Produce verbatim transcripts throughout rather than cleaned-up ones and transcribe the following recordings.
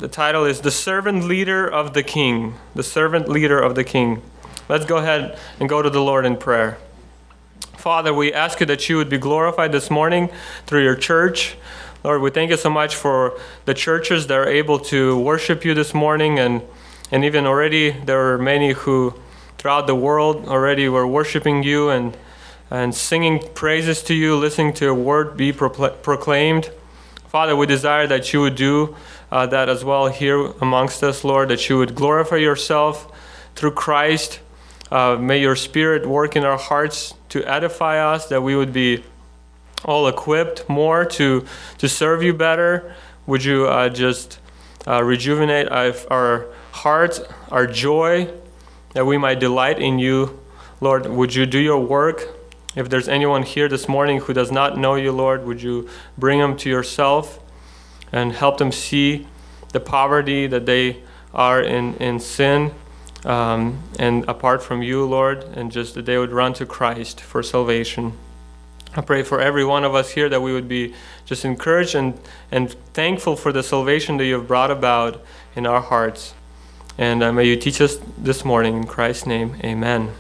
the title is The Servant Leader of the King. The Servant Leader of the King. Let's go ahead and go to the Lord in prayer. Father, we ask you that you would be glorified this morning through your church. Lord, we thank you so much for the churches that are able to worship you this morning, and, and even already there are many who throughout the world already were worshiping you and, and singing praises to you, listening to your word be proclaimed. Father, we desire that you would do uh, that as well here amongst us, Lord, that you would glorify yourself through Christ. Uh, may your Spirit work in our hearts to edify us, that we would be all equipped more to, to serve you better. Would you uh, just uh, rejuvenate our, our hearts, our joy, that we might delight in you. Lord, would you do your work? If there's anyone here this morning who does not know you, Lord, would you bring them to yourself and help them see the poverty that they are in, in sin um, and apart from you, Lord, and just that they would run to Christ for salvation. I pray for every one of us here that we would be just encouraged and, and thankful for the salvation that you have brought about in our hearts. And uh, may you teach us this morning in Christ's name, amen.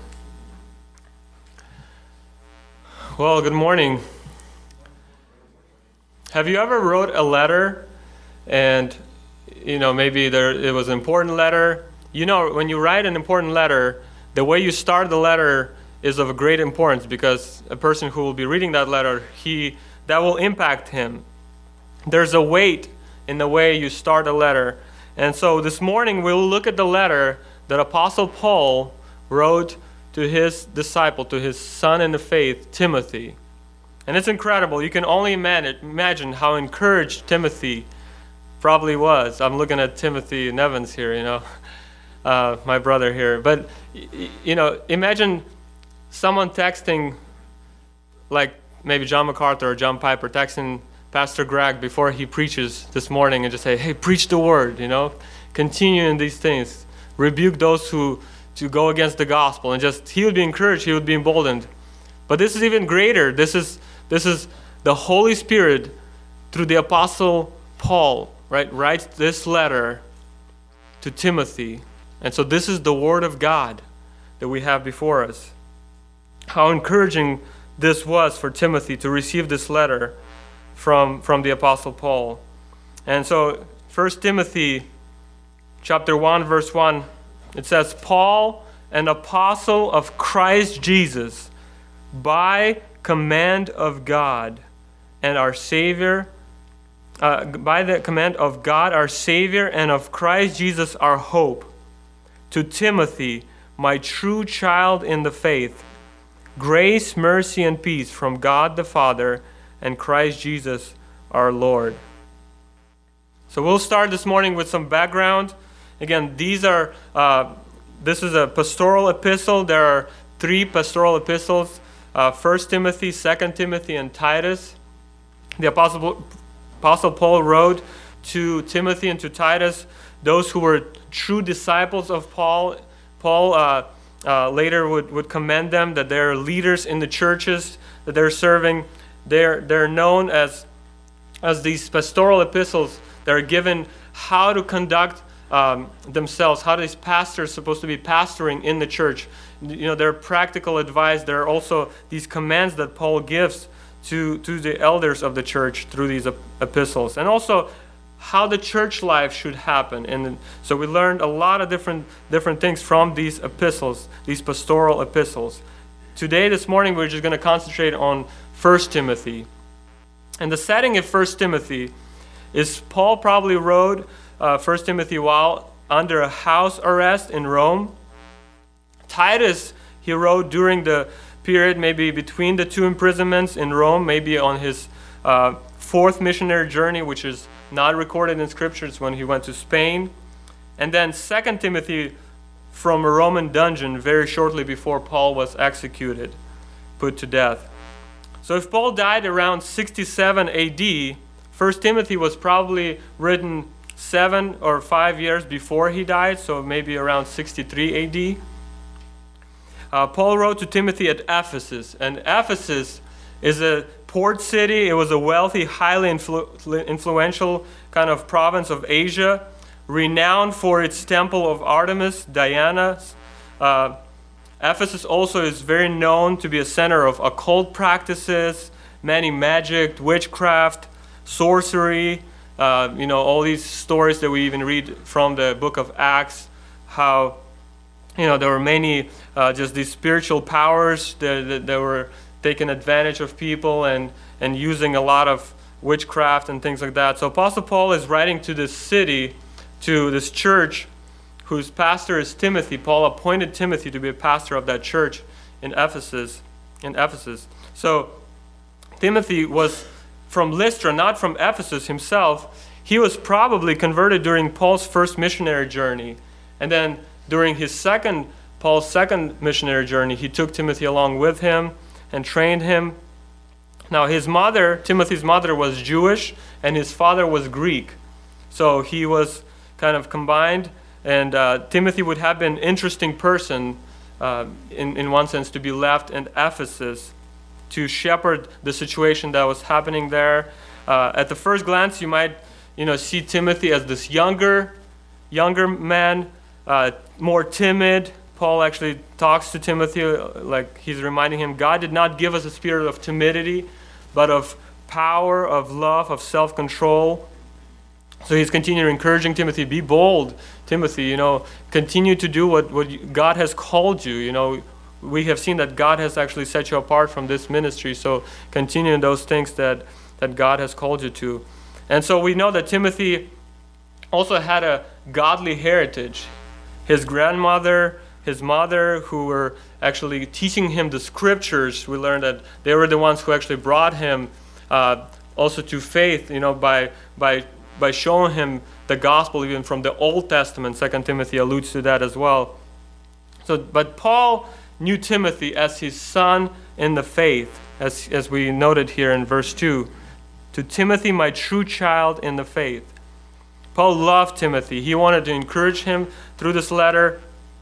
Well, good morning. Have you ever wrote a letter and, you know, maybe there it was an important letter? You know, when you write an important letter, the way you start the letter is of great importance, because a person who will be reading that letter, he that will impact him. There's a weight in the way you start a letter. And so this morning we'll look at the letter that Apostle Paul wrote to his disciple, to his son in the faith, Timothy. And it's incredible. You can only imagine how encouraged Timothy probably was. I'm looking at Timothy Nevins here, you know, uh, my brother here. But, you know, imagine someone texting, like maybe John MacArthur or John Piper, texting Pastor Greg before he preaches this morning and just say, hey, preach the word, you know, continue in these things, rebuke those who to go against the gospel, and just he would be encouraged, he would be emboldened. But this is even greater. This is this is the Holy Spirit through the Apostle Paul, right, writes this letter to Timothy. And so this is the word of God that we have before us. How encouraging this was for Timothy to receive this letter from, from the Apostle Paul. And so First Timothy chapter one, verse one, it says, Paul, an apostle of Christ Jesus, by command of God and our Savior, uh, by the command of God our Savior and of Christ Jesus our hope, to Timothy, my true child in the faith, grace, mercy, and peace from God the Father and Christ Jesus our Lord. So we'll start this morning with some background. Again, these are uh, this is a pastoral epistle. There are three pastoral epistles: uh, First Timothy, Second Timothy, and Titus. The Apostle Apostle Paul wrote to Timothy and to Titus, those who were true disciples of Paul. Paul uh, uh, later would, would commend them that they're leaders in the churches that they're serving. They're they're known as as these pastoral epistles. They're given how to conduct Um, themselves, how these pastors supposed to be pastoring in the church. You know, their practical advice. There are also these commands that Paul gives to, to the elders of the church through these epistles. And also how the church life should happen. And so we learned a lot of different different things from these epistles, these pastoral epistles. Today, this morning, we're just going to concentrate on First Timothy. And the setting of First Timothy is Paul probably wrote Uh, First Timothy while under a house arrest in Rome. Titus, he wrote during the period maybe between the two imprisonments in Rome, maybe on his uh, fourth missionary journey, which is not recorded in scriptures, when he went to Spain. And then Second Timothy from a Roman dungeon very shortly before Paul was executed, put to death. So if Paul died around sixty-seven A D, First Timothy was probably written seven or five years before he died, so maybe around sixty-three A D. Uh, Paul wrote to Timothy at Ephesus, and Ephesus is a port city. It was a wealthy, highly influ- influential kind of province of Asia. renowned for its temple of Artemis, Diana. Uh, Ephesus also is very known to be a center of occult practices, many magic, witchcraft, sorcery, uh, you know, all these stories that we even read from the book of Acts, how, you know, there were many uh, just these spiritual powers that, that, that were taking advantage of people and, and using a lot of witchcraft and things like that. So Apostle Paul is writing to this city, to this church, whose pastor is Timothy. Paul appointed Timothy to be a pastor of that church in Ephesus. In Ephesus. So Timothy was from Lystra, not from Ephesus himself. He was probably converted during Paul's first missionary journey. And then during his second, Paul's second missionary journey, he took Timothy along with him and trained him. Now his mother, Timothy's mother, was Jewish and his father was Greek. So he was kind of combined, and uh, Timothy would have been an interesting person uh, in, in one sense to be left in Ephesus to shepherd the situation that was happening there. Uh, at the first glance, you might you know, see Timothy as this younger, younger man, uh, more timid. Paul actually talks to Timothy like he's reminding him, God did not give us a spirit of timidity, but of power, of love, of self-control. So he's continuing encouraging Timothy, be bold, Timothy, you know, continue to do what, what God has called you. You know, we have seen that God has actually set you apart from this ministry, so continue in those things that, that God has called you to. And so we know that Timothy also had a godly heritage. His grandmother, his mother, who were actually teaching him the scriptures, we learned that they were the ones who actually brought him uh, also to faith, you know, by by by showing him the gospel even from the Old Testament. Second Timothy alludes to that as well. So, but Paul knew Timothy as his son in the faith, as as we noted here in verse two. To Timothy, my true child in the faith. Paul loved Timothy. He wanted to encourage him through this letter.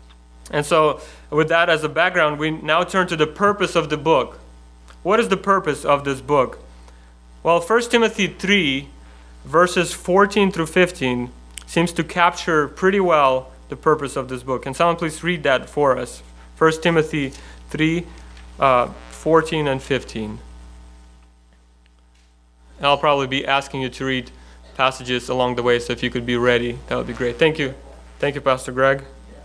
And so, with that as a background, we now turn to the purpose of the book. What is the purpose of this book? Well, First Timothy three, verses fourteen through fifteen, seems to capture pretty well the purpose of this book. Can someone please read that for us? First Timothy three, uh, fourteen and fifteen. And I'll probably be asking you to read passages along the way, so if you could be ready, that would be great. Thank you. Thank you, Pastor Greg.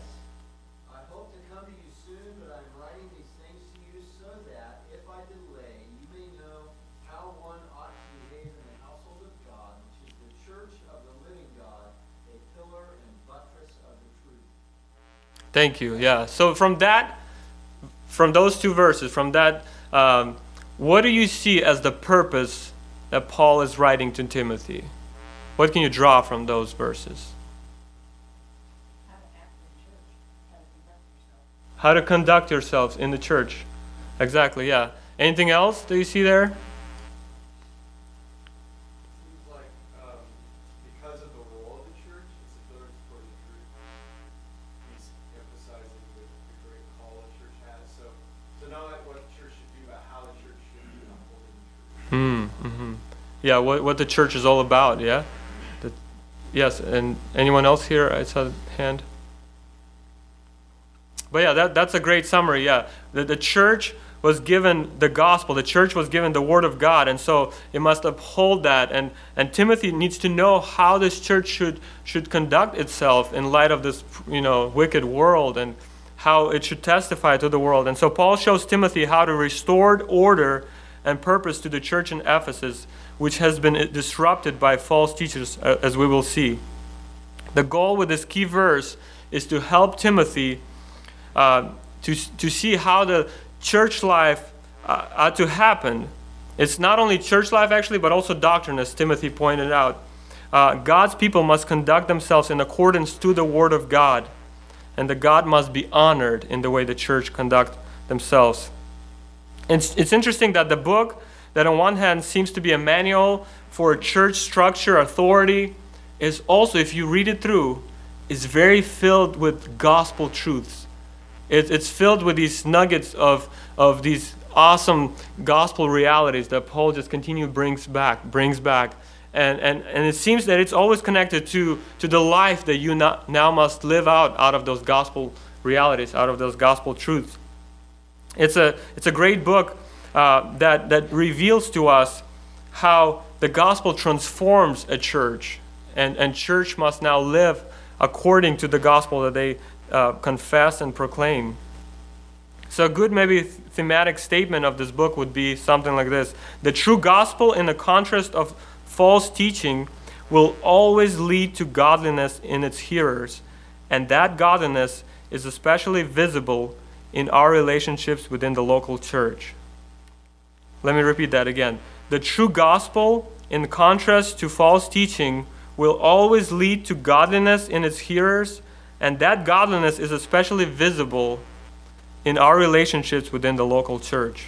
Thank you. Yeah. So from that, from those two verses, from that, um, what do you see as the purpose that Paul is writing to Timothy? What can you draw from those verses? How to conduct yourselves in the church. Exactly. Yeah. Anything else that you see there? Mm, mm-hmm. Yeah, what what the church is all about, yeah? The, yes, and anyone else here? I saw a hand. But yeah, that, that's a great summary, yeah. The, the church was given the gospel. The church was given the word of God, and so it must uphold that. And, and Timothy needs to know how this church should should conduct itself in light of this, you know, wicked world, and how it should testify to the world. And so Paul shows Timothy how to restore order and purpose to the church in Ephesus, which has been disrupted by false teachers, as we will see. The goal with this key verse is to help Timothy uh, to, to see how the church life uh, ought to happen. It's not only church life, actually, but also doctrine, as Timothy pointed out. Uh, God's people must conduct themselves in accordance to the Word of God, and the God must be honored in the way the church conduct themselves. It's, it's interesting that the book, that on one hand seems to be a manual for church structure, authority, is also, if you read it through, is very filled with gospel truths. It, it's filled with these nuggets of, of these awesome gospel realities that Paul just continually brings back, brings back. And, and, and it seems that it's always connected to, to the life that you not, now must live out out of those gospel realities, out of those gospel truths. It's a, it's a great book uh, that, that reveals to us how the gospel transforms a church. And, and church must now live according to the gospel that they uh, confess and proclaim. So a good maybe thematic statement of this book would be something like this. The true gospel, in the contrast of false teaching, will always lead to godliness in its hearers, and that godliness is especially visible in our relationships within the local church. Let me repeat that again. The true gospel, in contrast to false teaching, will always lead to godliness in its hearers, and that godliness is especially visible in our relationships within the local church.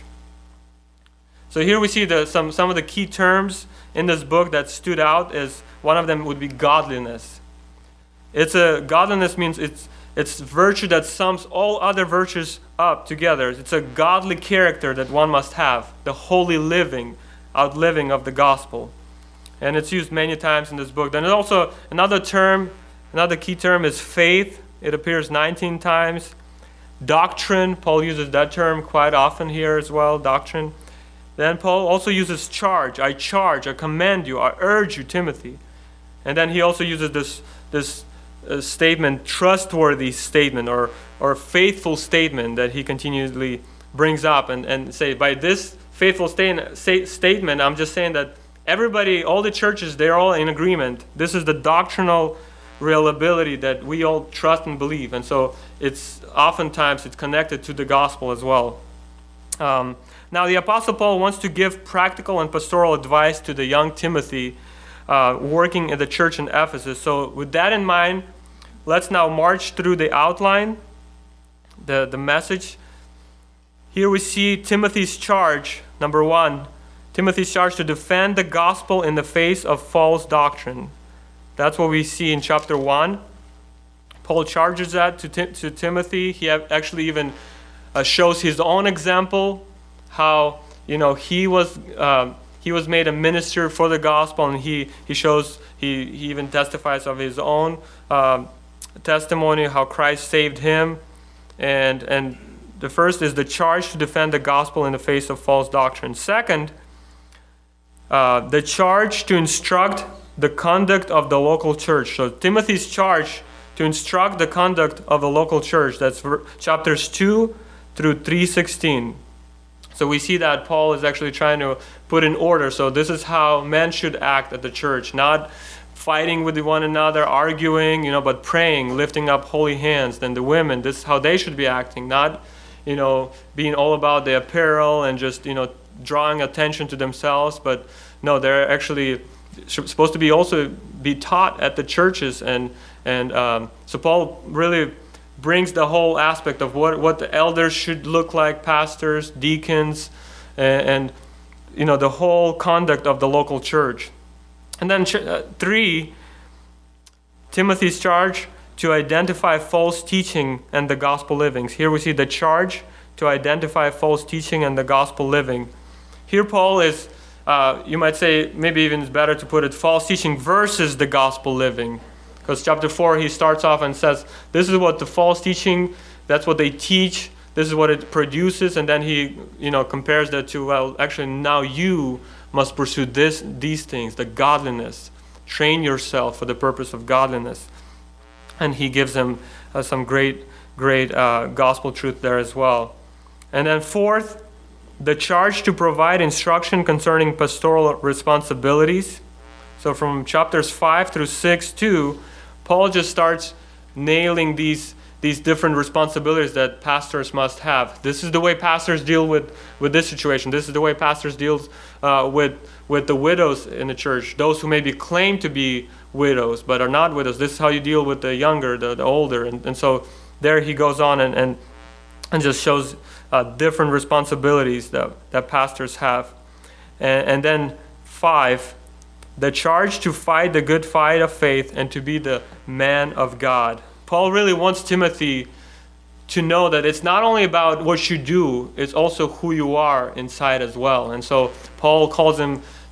So here we see the, some, some of the key terms in this book that stood out. Is one of them would be godliness. It's a godliness means it's it's virtue that sums all other virtues up together. It's a godly character that one must have, the holy living, outliving of the gospel. And it's used many times in this book. Then also another term, another key term is faith. It appears nineteen times. Doctrine, Paul uses that term quite often here as well, doctrine. Then Paul also uses charge. I charge, I command you, I urge you, Timothy. And then he also uses this this uh, statement, trustworthy statement, or or faithful statement that he continually brings up and, and say, by this faithful sta- say, statement, I'm just saying that everybody, all the churches, they're all in agreement. This is the doctrinal reliability that we all trust and believe. And so it's oftentimes it's connected to the gospel as well. Um, Now, the Apostle Paul wants to give practical and pastoral advice to the young Timothy uh, working at the church in Ephesus. So with that in mind, let's now march through the outline, the, the message. Here we see Timothy's charge, number one, Timothy's charge to defend the gospel in the face of false doctrine. That's what we see in chapter one. Paul charges that to, Tim- to Timothy. He have actually even uh, shows his own example, how you know he was uh, he was made a minister for the gospel, and he he shows he, he even testifies of his own um, testimony, how Christ saved him. And and the first is the charge to defend the gospel in the face of false doctrine. Second, uh, the charge to instruct the conduct of the local church. So Timothy's charge to instruct the conduct of the local church. That's chapters two through three sixteen. So we see that Paul is actually trying to put in order. So this is how men should act at the church, not fighting with one another, arguing, you know, but praying, lifting up holy hands. Then the women, this is how they should be acting, not, you know, being all about the apparel and just, you know, drawing attention to themselves. But no, they're actually supposed to be also be taught at the churches. And, and um, so Paul really brings the whole aspect of what, what the elders should look like, pastors, deacons, and, and you know the whole conduct of the local church. And then ch- uh, three, Timothy's charge to identify false teaching and the gospel livings. Here we see the charge to identify false teaching and the gospel living. Here Paul is, uh, you might say, maybe even it's better to put it, false teaching versus the gospel living. Because chapter four, he starts off and says, this is what the false teaching, that's what they teach, this is what it produces, and then he, you know, compares that to, well, actually now you must pursue this, these things, the godliness. Train yourself for the purpose of godliness. And he gives them uh, some great, great uh, gospel truth there as well. And then fourth, the charge to provide instruction concerning pastoral responsibilities. So from chapters five through six, too, Paul just starts nailing these these different responsibilities that pastors must have. This is the way pastors deal with, with this situation. This is the way pastors deal uh, with, with the widows in the church, those who maybe claim to be widows but are not widows. This is how you deal with the younger, the, the older. And, and so there he goes on and, and, and just shows uh, different responsibilities that, that pastors have. And, and then five, the charge to fight the good fight of faith and to be the man of God. Paul really wants Timothy to know that it's not only about what you do, it's also who you are inside as well. And so Paul calls him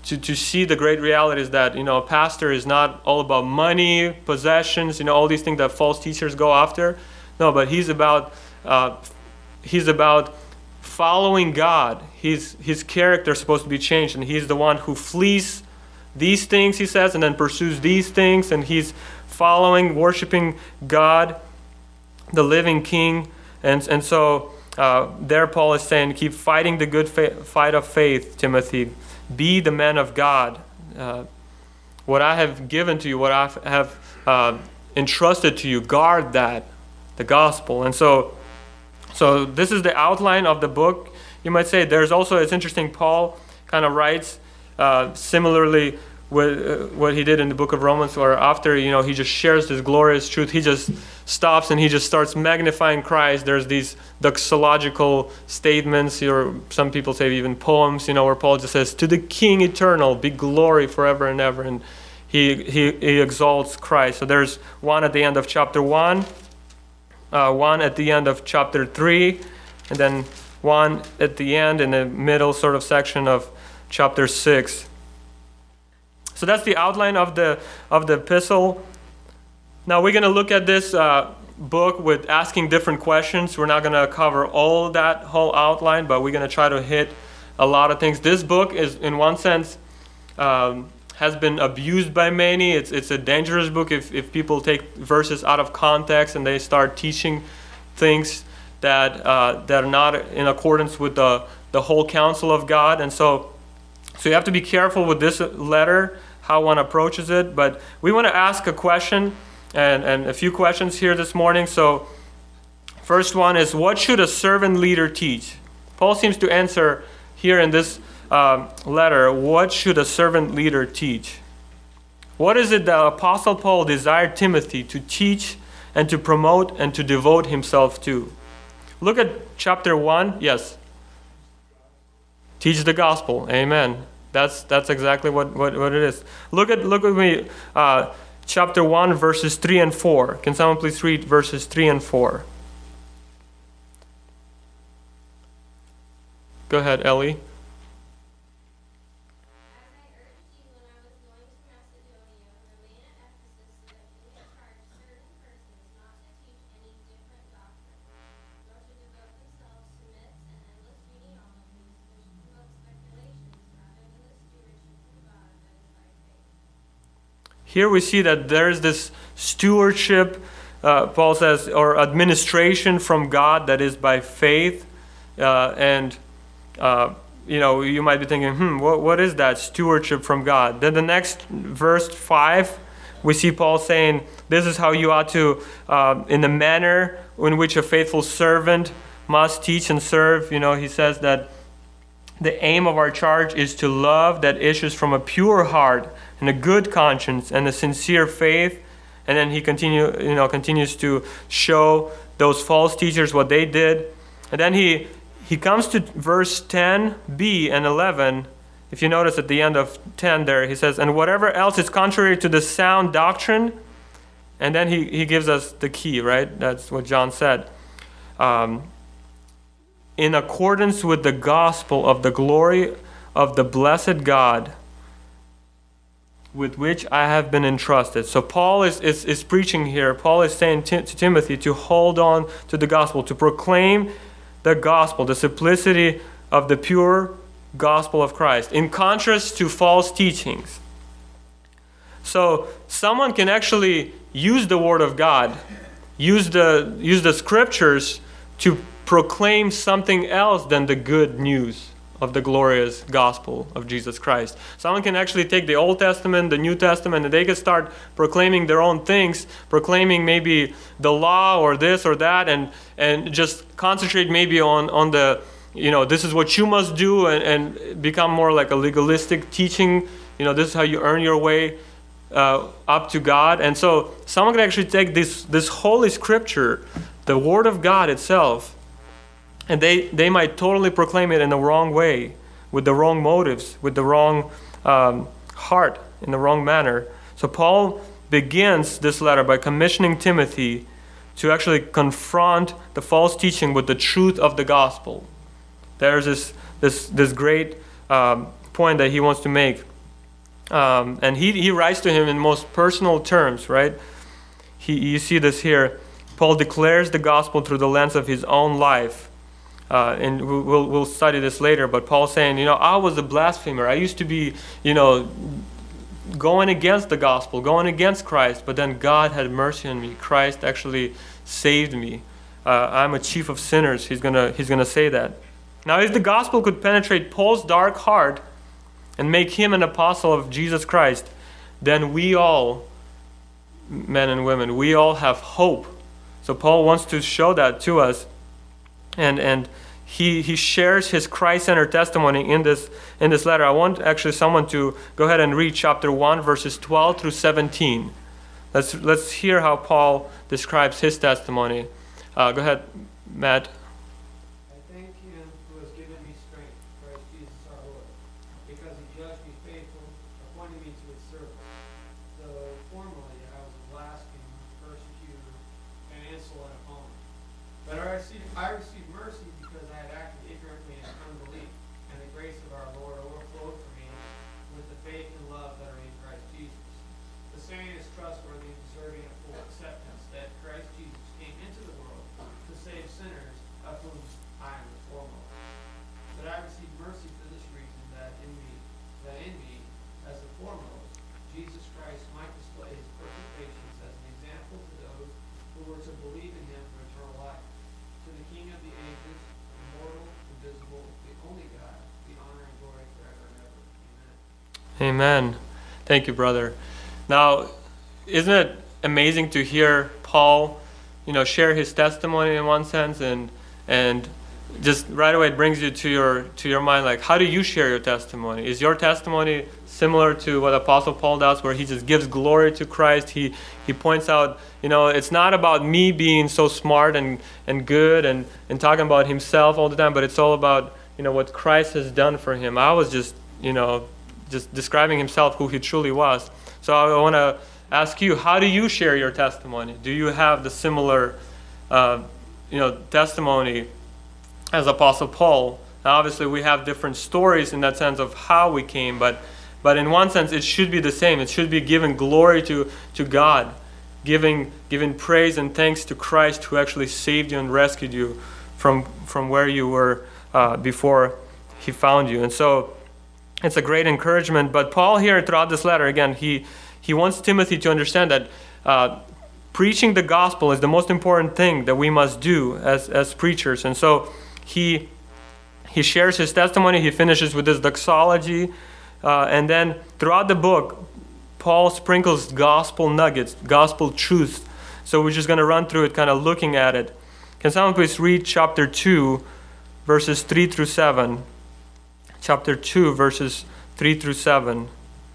to, to see the great realities that, you know, a pastor is not all about money, possessions, you know, all these things that false teachers go after. No, but he's about uh, he's about following God. His his character is supposed to be changed, and he's the one who flees these things, he says, and then pursues these things, and he's following, worshiping God, the living King. And and so uh, there Paul is saying, keep fighting the good fa- fight of faith, Timothy. Be the man of God. Uh, what I have given to you, what I have uh, entrusted to you, guard that, the gospel. And so, so this is the outline of the book. You might say there's also, it's interesting, Paul kind of writes uh, similarly with uh, what he did in the book of Romans, where after, you know, he just shares this glorious truth, he just stops and he just starts magnifying Christ. There's these doxological statements, or some people say even poems, you know, where Paul just says, to the King eternal be glory forever and ever, and he he, he exalts Christ. So there's one at the end of chapter one, uh, one at the end of chapter three, and then one at the end in the middle sort of section of chapter six. So that's the outline of the of the epistle. Now we're going to look at this uh, book with asking different questions. We're not going to cover all that whole outline, but we're going to try to hit a lot of things. This book is, in one sense, um, has been abused by many. It's it's a dangerous book if, if people take verses out of context and they start teaching things that uh, that are not in accordance with the, the whole counsel of God. And so, so you have to be careful with this letter, how one approaches it. But we want to ask a question and, and a few questions here this morning. So first one is, what should a servant leader teach? Paul seems to answer here in this um, letter, what should a servant leader teach? What is it that Apostle Paul desired Timothy to teach and to promote and to devote himself to? Look at chapter one. Yes. Teach the gospel. Amen. That's that's exactly what, what, what it is. Look at look at me. Uh, chapter one, verses three and four. Can someone please read verses three and four? Go ahead, Ellie. Here we see that there is this stewardship, uh, Paul says, or administration from God that is by faith. Uh, and, uh, you know, you might be thinking, hmm, what, what is that stewardship from God? Then the next verse five, we see Paul saying, this is how you ought to, uh, in the manner in which a faithful servant must teach and serve. You know, he says that the aim of our charge is to love that issues from a pure heart and a good conscience and a sincere faith. And then he continue, you know, continues to show those false teachers what they did. And then he he comes to verse ten b and eleven. If you notice at the end of ten there, he says, and whatever else is contrary to the sound doctrine. And then he, he gives us the key, right? That's what John said. Um, in accordance with the gospel of the glory of the blessed God, with which I have been entrusted. So Paul is, is, is preaching here. Paul is saying to, to Timothy to hold on to the gospel, to proclaim the gospel, the simplicity of the pure gospel of Christ, in contrast to false teachings. So someone can actually use the word of God, use the use the scriptures to proclaim something else than the good news of the glorious gospel of Jesus Christ. Someone can actually take the Old Testament, the New Testament, and they can start proclaiming their own things, proclaiming maybe the law or this or that, and and just concentrate maybe on, on the, you know, this is what you must do, and, and become more like a legalistic teaching. You know, this is how you earn your way uh, up to God. And so someone can actually take this, this holy scripture, the Word of God itself, and they, they might totally proclaim it in the wrong way, with the wrong motives, with the wrong um, heart, in the wrong manner. So Paul begins this letter by commissioning Timothy to actually confront the false teaching with the truth of the gospel. There's this this this great um, point that he wants to make. Um, and he, he writes to him in most personal terms, right? He, you see this here. Paul declares the gospel through the lens of his own life. Uh, and we'll, we'll study this later, but Paul's saying, you know, I was a blasphemer. I used to be, you know, going against the gospel, going against Christ, but then God had mercy on me. Christ actually saved me. Uh, I'm a chief of sinners. He's gonna, he's gonna say that. Now, if the gospel could penetrate Paul's dark heart and make him an apostle of Jesus Christ, then we all, men and women, we all have hope. So Paul wants to show that to us. And and he he shares his Christ-centered testimony in this in this letter. I want actually someone to go ahead and read chapter one, verses twelve through seventeen. Let's let's hear how Paul describes his testimony. Uh, go ahead, Matt. I thank him who has given me strength, Christ Jesus our Lord, because he judged me faithful, appointing me to his service. Though formerly I was a blasphemer, persecutor, an insolent opponent. But I received, I received mercy because I had acted ignorantly in unbelief, and the grace of our Lord overflowed for me with the faith and love that are in Christ Jesus. The saying is trustworthy and deserving of full acceptance that Christ Jesus came into the world to save sinners, of whom I am the foremost. But I received mercy for this reason, that in me, that in me, as the foremost, Jesus Christ might display his perfect patience as an example to those who were to believe in him for eternal life. To the King of the ages, immortal, invisible, the only God, the honor and glory forever and ever. Amen. Amen. Thank you, brother. Now, isn't it amazing to hear Paul, you know, share his testimony in one sense, and and just right away it brings you to your to your mind, like, how do you share your testimony? Is your testimony similar to what Apostle Paul does, where he just gives glory to Christ? He he points out, you know, it's not about me being so smart and, and good and, and talking about himself all the time, but it's all about, you know, what Christ has done for him. I was just, you know, just describing himself, who he truly was. So I want to ask you, how do you share your testimony? Do you have the similar, uh, you know, testimony as Apostle Paul? Now, obviously, we have different stories in that sense of how we came, but but in one sense, it should be the same. It should be giving glory to, to God, giving giving praise and thanks to Christ, who actually saved you and rescued you from from where you were uh, before he found you. And so it's a great encouragement. But Paul here, throughout this letter, again, he he wants Timothy to understand that uh, preaching the gospel is the most important thing that we must do as as preachers. And so he he shares his testimony. He finishes with this doxology, uh, and then throughout the book, Paul sprinkles gospel nuggets, gospel truths. So we're just going to run through it, kind of looking at it. Can someone please read chapter two, verses three through seven? Chapter two, verses three through seven.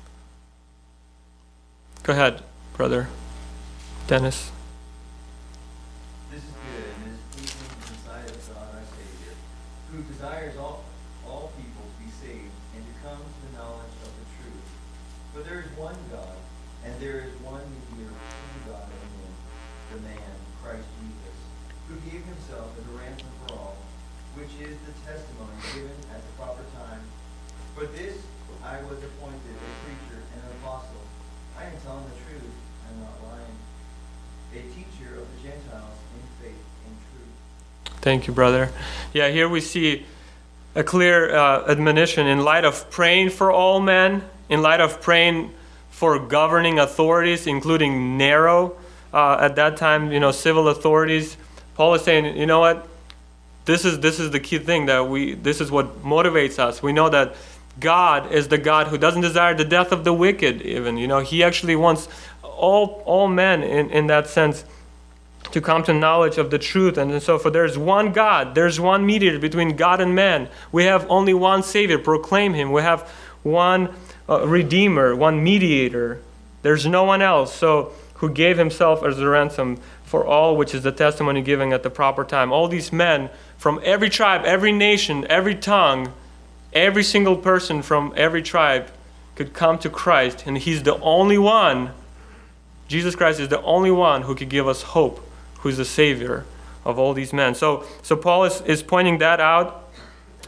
Go ahead, brother Dennis. This is good and is pleasing in the sight of God our Savior, who desires all, all people to be saved and to come to the knowledge of the truth. For there is one God, and there is one mediator between God and men, the man, Christ Jesus, who gave himself as a ransom for all, which is the testimony given at the proper time. For this I was appointed a preacher and an apostle. I am telling the truth, I am not lying. A teacher of the Gentiles in faith and truth. Thank you, brother. Yeah, here we see a clear uh, admonition in light of praying for all men, in light of praying for governing authorities, including Nero uh, at that time, you know, civil authorities. Paul is saying, you know what? This is this is the key thing that we. This is what motivates us. We know that God is the God who doesn't desire the death of the wicked. Even, you know, He actually wants all all men in, in that sense to come to knowledge of the truth. And so, for there's one God, there's one mediator between God and man. We have only one Savior. Proclaim Him. We have one uh, Redeemer, one mediator. There's no one else. So, who gave Himself as a ransom for all, which is the testimony given at the proper time. All these men from every tribe, every nation, every tongue, every single person from every tribe could come to Christ, and He's the only one. Jesus Christ is the only one who could give us hope, who's the Savior of all these men. So, so Paul is, is pointing that out.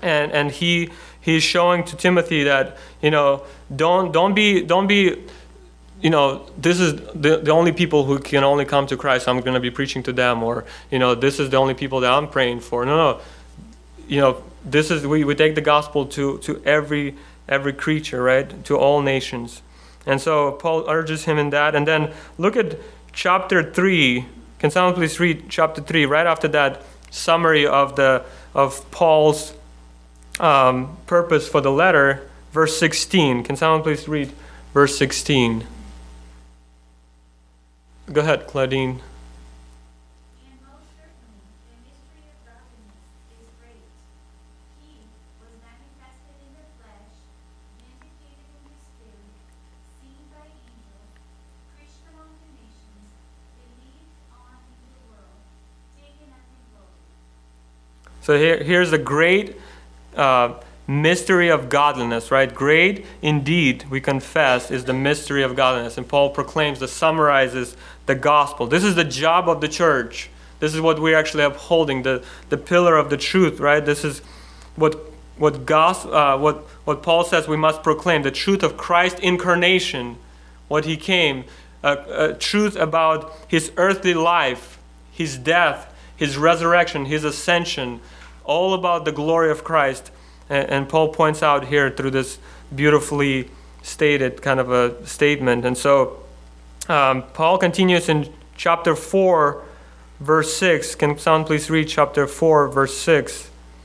and and he he's showing to Timothy that, you know, don't don't be don't be you know, this is the, the only people who can only come to Christ, I'm going to be preaching to them, or, you know, this is the only people that I'm praying for. No, no. You know, this is, we, we take the gospel to, to every every creature, right? To all nations. And so Paul urges him in that. And then look at chapter three. Can someone please read chapter three, right after that summary of the of Paul's um, purpose for the letter, verse sixteen. Can someone please read verse sixteen? Go ahead, Claudine. And most certainly, the mystery of godliness is great. He was manifested in the flesh, vindicated in the spirit, seen by angels, preached among the nations, believed on in the world, taken up in glory. So here, here's a great uh, mystery of godliness, right? Great indeed, we confess, is the mystery of godliness. And Paul proclaims, that summarizes the gospel. This is the job of the church. This is what we're actually upholding, the, the pillar of the truth, right? This is what what gospel, uh, what what Paul says we must proclaim, the truth of Christ's incarnation, what he came, uh, uh, truth about his earthly life, his death, his resurrection, his ascension, all about the glory of Christ. And, and Paul points out here through this beautifully stated kind of a statement. And so um, Paul continues in chapter four, verse six. Can someone please read chapter four, verse six?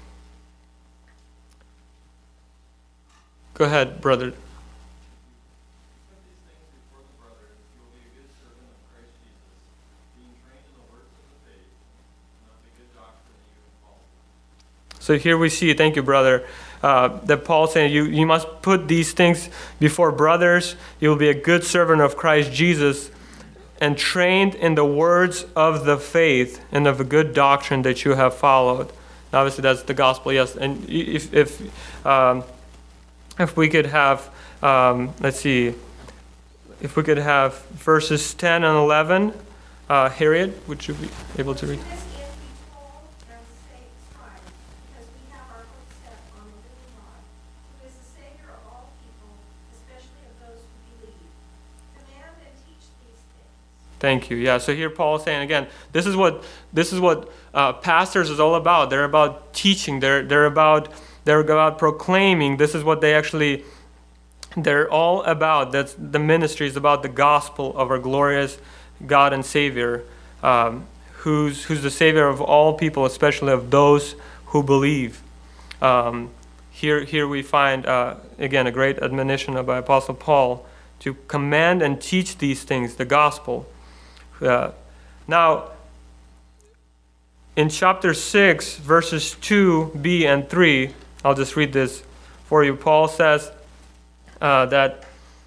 Go ahead, brother. Put these things before the brothers, you will be a good servant of Christ Jesus, being trained in the words of the faith, and of the good doctrine that you have followed. So here we see, thank you, brother, uh, that Paul saying you, you must put these things before brothers. You will be a good servant of Christ Jesus, and trained in the words of the faith and of a good doctrine that you have followed. Now, obviously, that's the gospel, yes. And if if um, if we could have, um, let's see, if we could have verses ten and eleven, uh, Harriet, would you be able to read? This is be told and say strive, because we have our hope set on the living God, who is the Savior of all people, especially of those who believe. Command and teach these things. Thank you. Yeah. So here Paul is saying again, this is what this is what uh, pastors is all about. They're about teaching. They're they're about they're about proclaiming. This is what they actually they're all about. That's the ministry is about the gospel of our glorious God and Savior, um, who's who's the Savior of all people, especially of those who believe. Um, here here we find uh, again a great admonition by Apostle Paul to command and teach these things, the gospel. Uh, now, in chapter six, verses two b and three, I'll just read this for you. Paul says uh, that,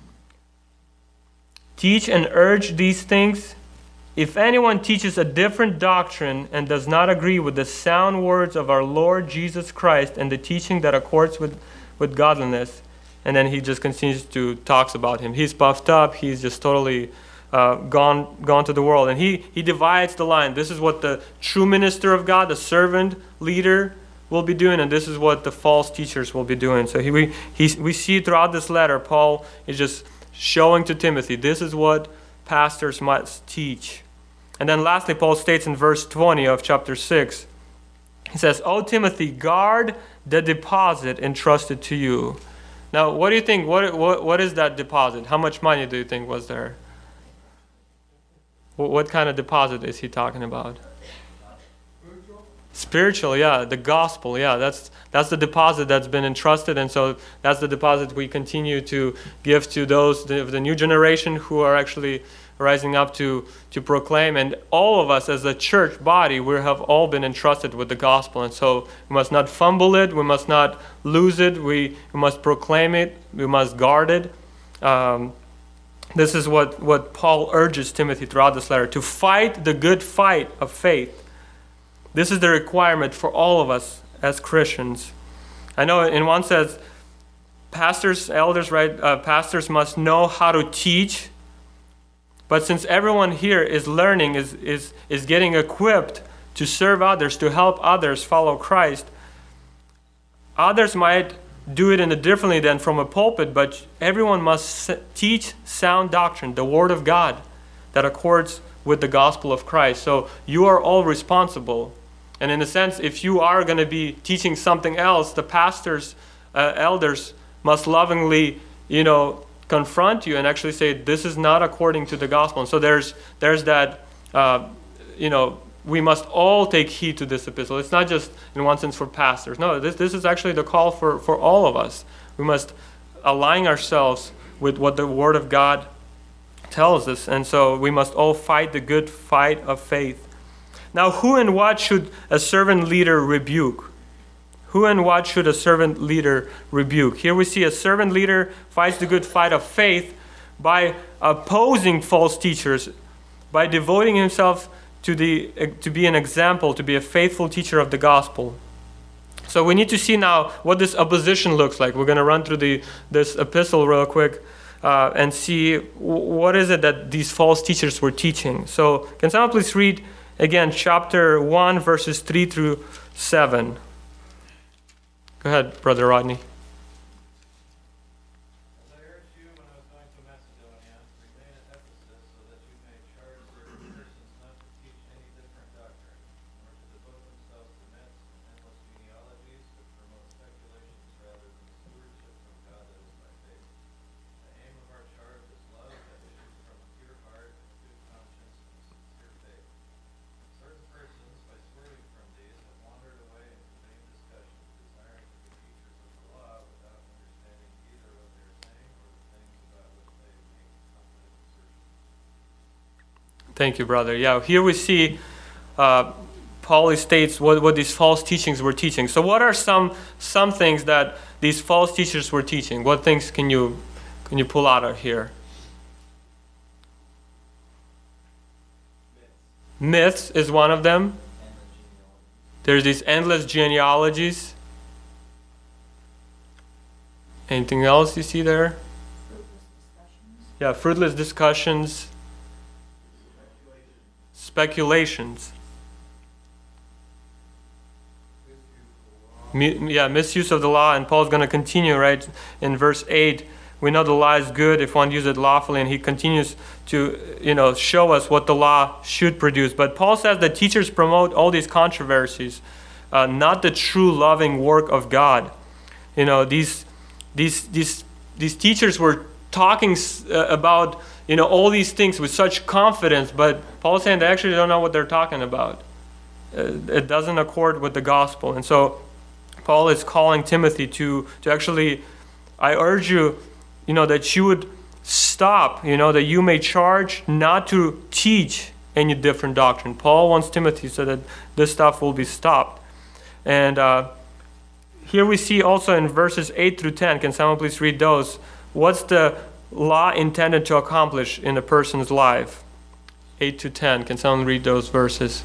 teach and urge these things. If anyone teaches a different doctrine and does not agree with the sound words of our Lord Jesus Christ and the teaching that accords with, with godliness, and then he just continues to talks about him. He's puffed up. He's just totally uh, gone gone to the world. And he, he divides the line. This is what the true minister of God, the servant leader, will be doing, and this is what the false teachers will be doing. So he, we, he, we see throughout this letter, Paul is just showing to Timothy, this is what pastors must teach. And then lastly, Paul states in verse twenty of chapter six, he says, O Timothy, guard the deposit entrusted to you. Now, what do you think? What, what what is that deposit? How much money do you think was there? What, what kind of deposit is he talking about? Spiritual? Spiritual, yeah. The gospel, yeah. That's that's the deposit that's been entrusted, and so that's the deposit we continue to give to those the, the new generation who are actually rising up to to proclaim. And all of us as a church body, we have all been entrusted with the gospel, and so we must not fumble it, we must not lose it, we, we must proclaim it, we must guard it. Um, this is what, what Paul urges Timothy throughout this letter, to fight the good fight of faith. This is the requirement for all of us as Christians. I know in one sense, pastors, elders, right, uh, pastors must know how to teach. But since everyone here is learning, is, is, is getting equipped to serve others, to help others follow Christ, others might do it in a differently than from a pulpit, but everyone must teach sound doctrine, the Word of God, that accords with the gospel of Christ. So you are all responsible. And in a sense, if you are going to be teaching something else, the pastors, uh, elders must lovingly, you know, confront you and actually say, this is not according to the gospel. And so there's there's that, uh, you know, we must all take heed to this epistle. It's not just in one sense for pastors. No, this this is actually the call for, for all of us. We must align ourselves with what the Word of God tells us. And so we must all fight the good fight of faith. Now, who and what should a servant leader rebuke? Who and what should a servant leader rebuke? Here we see a servant leader fights the good fight of faith by opposing false teachers, by devoting himself to the to be an example, to be a faithful teacher of the gospel. So we need to see now what this opposition looks like. We're going to run through the this epistle real quick uh, and see what is it that these false teachers were teaching. So can someone please read again chapter one, verses three through seven. Go ahead, Brother Rodney. As I urged you when I was going to Macedonia, remain at Ephesus so that you may charge certain persons not to teach any different doctrine, nor to devote themselves to myths and endless genealogies, which promote speculations rather than the stewardship from God that is by faith. The aim of our charge is love that issues from a pure heart and good conscience and sincere faith. Certain persons, by swerving from these, have wandered away into vain discussions, desiring to be teachers of the law without understanding either what they are saying or the things about which they make confident assertions. Thank you, brother. Yeah, here we see uh, Paul states what, what these false teachings were teaching. So what are some some things that these false teachers were teaching? What things can you can you pull out of here? Myths is one of them. There's these endless genealogies. Anything else you see there? Yeah, fruitless discussions. Speculations. Mi- yeah, misuse of the law, and Paul's going to continue, right, in verse eight. We know the law is good if one uses it lawfully, and he continues to, you know, show us what the law should produce. But Paul says that teachers promote all these controversies, uh, not the true loving work of God. You know, these these these these teachers were talking uh, about, you know, all these things with such confidence, but Paul's saying they actually don't know what they're talking about. Uh, it doesn't accord with the gospel. And so Paul is calling Timothy to to actually, I urge you, you know, that you would stop, you know, that you may charge not to teach any different doctrine. Paul wants Timothy so that this stuff will be stopped. And uh, here we see also in verses eight through ten, can someone please read those? What's the law intended to accomplish in a person's life? eight to ten, can someone read those verses?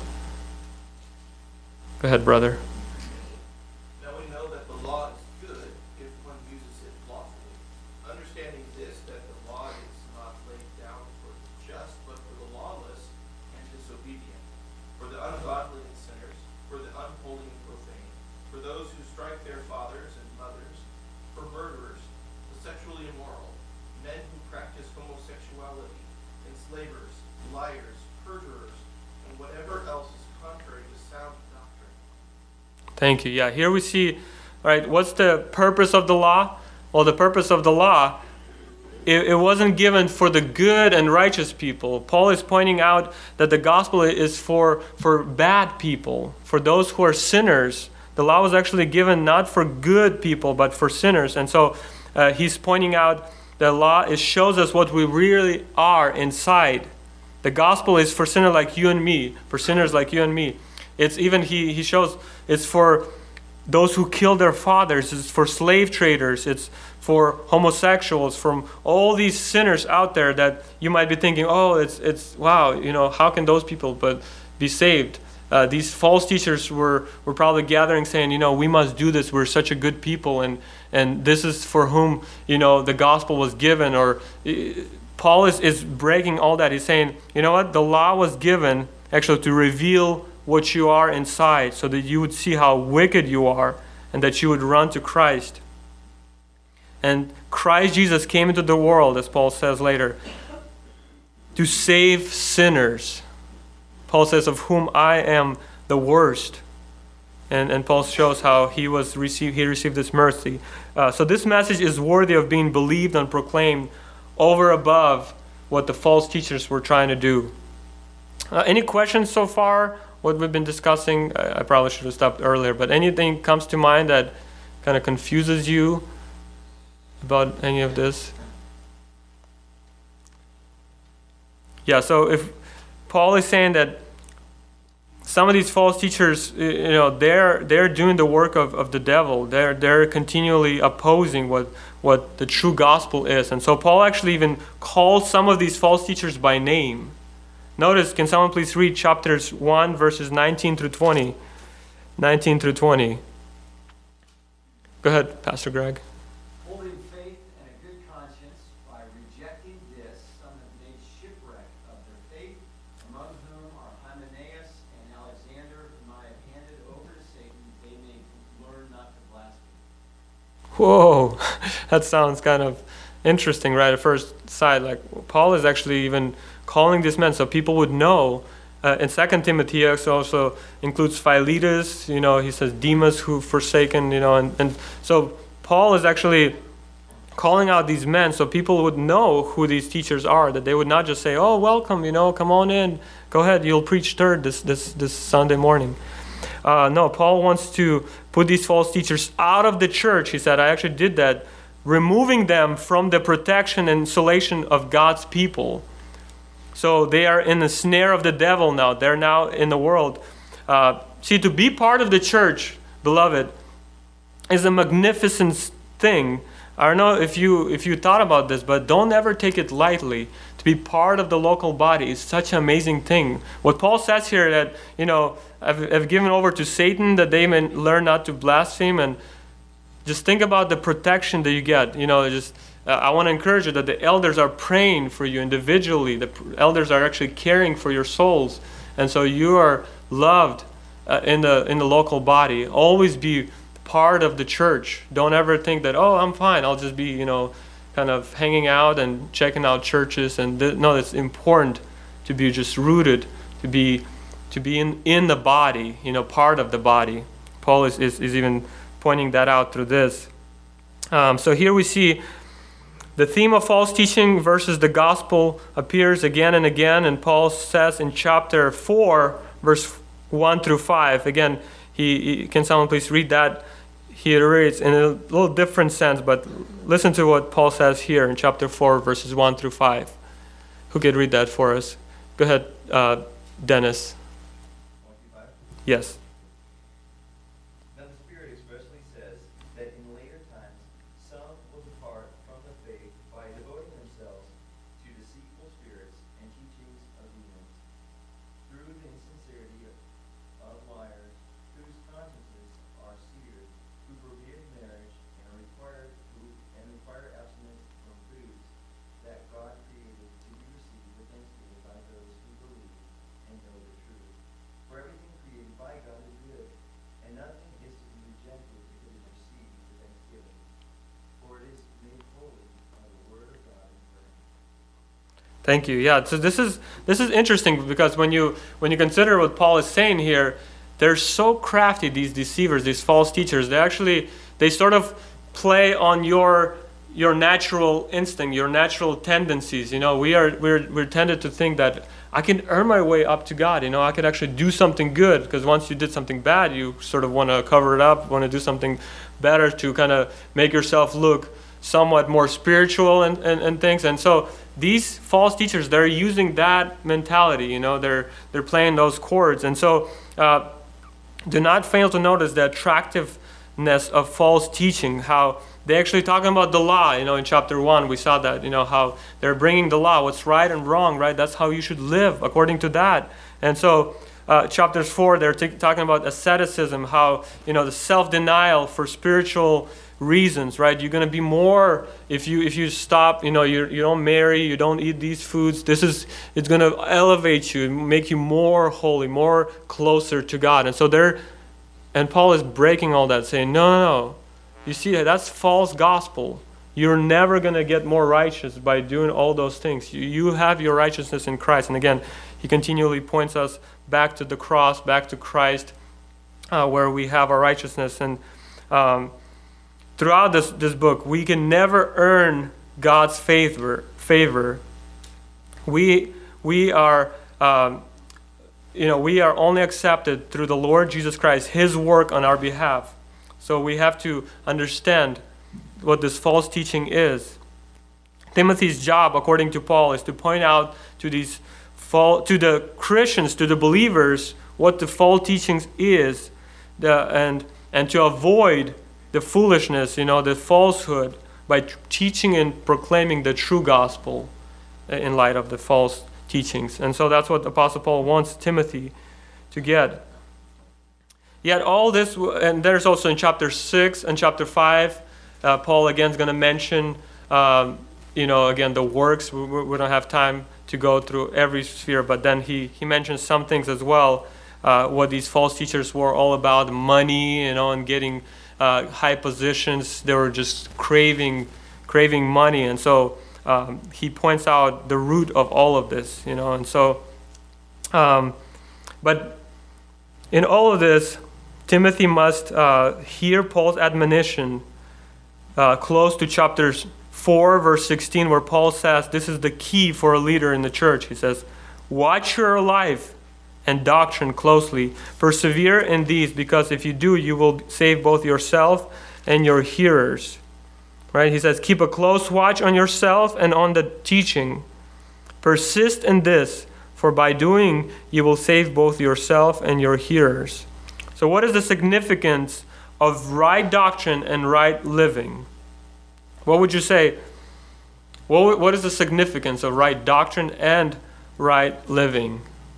Go ahead, brother. Now we know that the law is good if one uses it lawfully, understanding this, that the law is not laid down for the just, but for the lawless and disobedient, for the ungodly and sinners, for the unholy and profane, for those who strike their fathers and mothers, for murderers, the sexually immoral, men who practice homosexuality, enslavers, liars, perjurers, and whatever else is contrary to sound doctrine. Thank you. Yeah, here we see, right, what's the purpose of the law? Well, the purpose of the law, it, it wasn't given for the good and righteous people. Paul is pointing out that the gospel is for, for bad people, for those who are sinners. The law was actually given not for good people, but for sinners. And so uh, he's pointing out the law, it shows us what we really are inside. The gospel is for sinners like you and me, for sinners like you and me. It's even, he, he shows, it's for those who kill their fathers, it's for slave traders, it's for homosexuals, from all these sinners out there that you might be thinking, oh, it's, it's wow, you know, how can those people but be saved? Uh, these false teachers were, were probably gathering saying, you know, we must do this, we're such a good people, and, and this is for whom, you know, the gospel was given. Or Paul is, is breaking all that. He's saying, you know what, the law was given actually to reveal what you are inside so that you would see how wicked you are and that you would run to Christ. And Christ Jesus came into the world, as Paul says later, to save sinners. Paul says, of whom I am the worst. And, and Paul shows how he was received, he received this mercy. Uh, so this message is worthy of being believed and proclaimed over above what the false teachers were trying to do. Uh, any questions so far? What we've been discussing? I, I probably should have stopped earlier, but anything comes to mind that kind of confuses you about any of this? Yeah, so if Paul is saying that some of these false teachers, you know, they're they're doing the work of, of the devil. They're they're continually opposing what what the true gospel is. And so Paul actually even calls some of these false teachers by name. Notice, can someone please read chapters one, verses nineteen through twenty? nineteen through twenty. Go ahead, Pastor Greg. Holding faith and a good conscience, by rejecting this, some have made shipwreck of their faith, among whom are Hymenaeus and Alexander, whom I have handed over to Satan, that they may learn not to blaspheme. Whoa, that sounds kind of interesting, right, at first sight. Like, Paul is actually even calling these men so people would know. Uh, in Second Timothy, he also includes Philetus, you know, he says Demas who forsaken, you know, and, and so Paul is actually calling out these men so people would know who these teachers are, that they would not just say, oh, welcome, you know, come on in, go ahead, you'll preach third this, this, this Sunday morning. Uh, no, Paul wants to put these false teachers out of the church. He said, I actually did that, removing them from the protection and insulation of God's people. So they are in the snare of the devil now. They're now in the world. Uh, see, to be part of the church, beloved, is a magnificent thing. I don't know if you if you thought about this, but don't ever take it lightly. To be part of the local body is such an amazing thing. What Paul says here, that, you know, I've, I've given over to Satan that they may learn not to blaspheme, and just think about the protection that you get. You know, just uh, I want to encourage you that the elders are praying for you individually. The elders are actually caring for your souls, and so you are loved uh, in the in the local body. Always be part of the church. Don't ever think that, oh, I'm fine, I'll just be, you know, kind of hanging out and checking out churches. And th- no, it's important to be just rooted, to be to be in, in the body, you know, part of the body. Paul is, is, is even pointing that out through this. Um, so here we see the theme of false teaching versus the gospel appears again and again, and Paul says in chapter four, verse one through five, again, he, he can someone please read that? He iterates in a little different sense, but listen to what Paul says here in chapter four, verses one through five. Who could read that for us? Go ahead, uh, Dennis. Yes. Now the Spirit expressly says that in later times some will depart from the faith by devoting themselves to deceitful spirits and teachings of demons, through the insincerity of, of liars, whose consciences are seared, who forbid marriage and require who and require abstinence from foods that God created to be received with thanksgiving by those who believe and know the truth. For everything created by God is good, and nothing is to be rejected if it is received with thanksgiving, for it is made holy by the word of God and prayer. Thank you. Yeah, so this is this is interesting, because when you when you consider what Paul is saying here, they're so crafty, these deceivers, these false teachers. They actually they sort of play on your your natural instinct, your natural tendencies. You know, we are we're we're tended to think that I can earn my way up to God. You know, I could actually do something good, because once you did something bad, you sort of want to cover it up, want to do something better to kind of make yourself look somewhat more spiritual and, and, and things. And so these false teachers, they're using that mentality. You know, they're they're playing those chords. And so uh, do not fail to notice the attractiveness of false teaching, how they're actually talking about the law. You know, in chapter one, we saw that, you know, how they're bringing the law, what's right and wrong, right? That's how you should live according to that. And so uh, chapters four, they're t- talking about asceticism, how, you know, the self-denial for spiritual reasons, right? You're going to be more, if you if you stop, you know, you you don't marry, you don't eat these foods. This is, it's going to elevate you, make you more holy, more closer to God. And so they're and Paul is breaking all that, saying, no, no, no. You see, that's false gospel. You're never going to get more righteous by doing all those things. You, you have your righteousness in Christ. And again, he continually points us back to the cross, back to Christ, uh, where we have our righteousness. And um, throughout this, this book, we can never earn God's favor. favor. We, we are... Um, You know, we are only accepted through the Lord Jesus Christ, His work on our behalf. So we have to understand what this false teaching is. Timothy's job, according to Paul, is to point out to these fall, to the Christians, to the believers, what the false teachings is, the, and and to avoid the foolishness, you know, the falsehood, by t- teaching and proclaiming the true gospel in light of the false teachings. And so that's what Apostle Paul wants Timothy to get. Yet all this, and there's also in chapter six and chapter five, uh, Paul again is going to mention, um, you know, again, the works. We, we don't have time to go through every sphere, but then he, he mentions some things as well, uh, what these false teachers were all about, money, you know, and getting uh, high positions. They were just craving, craving money. And so Um, he points out the root of all of this, you know, and so, um, but in all of this, Timothy must uh, hear Paul's admonition uh, close to chapters four, verse sixteen, where Paul says, this is the key for a leader in the church. He says, watch your life and doctrine closely. Persevere in these, because if you do, you will save both yourself and your hearers. Right? He says, keep a close watch on yourself and on the teaching. Persist in this, for by doing you will save both yourself and your hearers. So what is the significance of right doctrine and right living? What would you say? What, what is the significance of right doctrine and right living?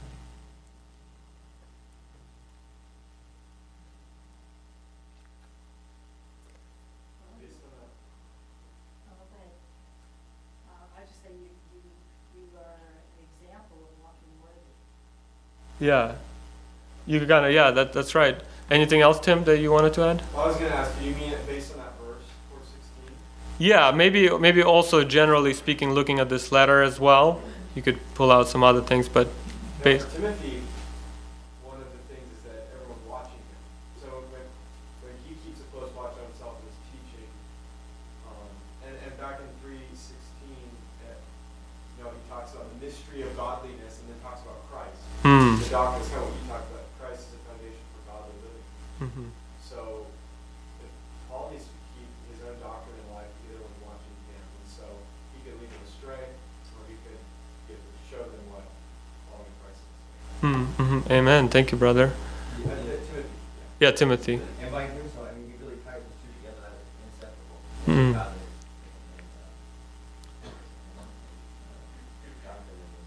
Yeah, you kind of, yeah, that, that's right. Anything else, Tim, that you wanted to add? Well, I was going to ask, do you mean it based on that verse, four sixteen? Yeah, maybe maybe also generally speaking, looking at this letter as well. You could pull out some other things, but Now, based. Timothy, one of the things is that everyone's watching him. So when, when he keeps a close watch on himself and his teaching, um, and, and back in three sixteen, uh, you know, he talks about the mystery of godliness and then talks about Christ. Hmm. The doctrine is kind of what you talked about. Christ is the foundation for godly living. Mm-hmm. So if Paul needs to keep his own doctrine in life, either when watching him, and so he could lead them astray, or he could give, show them what following Christ is. Mm-hmm. Amen. Thank you, brother. Uh, Timothy, yeah. Yeah, Timothy. And by doing so, I mean, he really ties the two together as inseparable. Mm. God is- and, uh, and, uh, God is-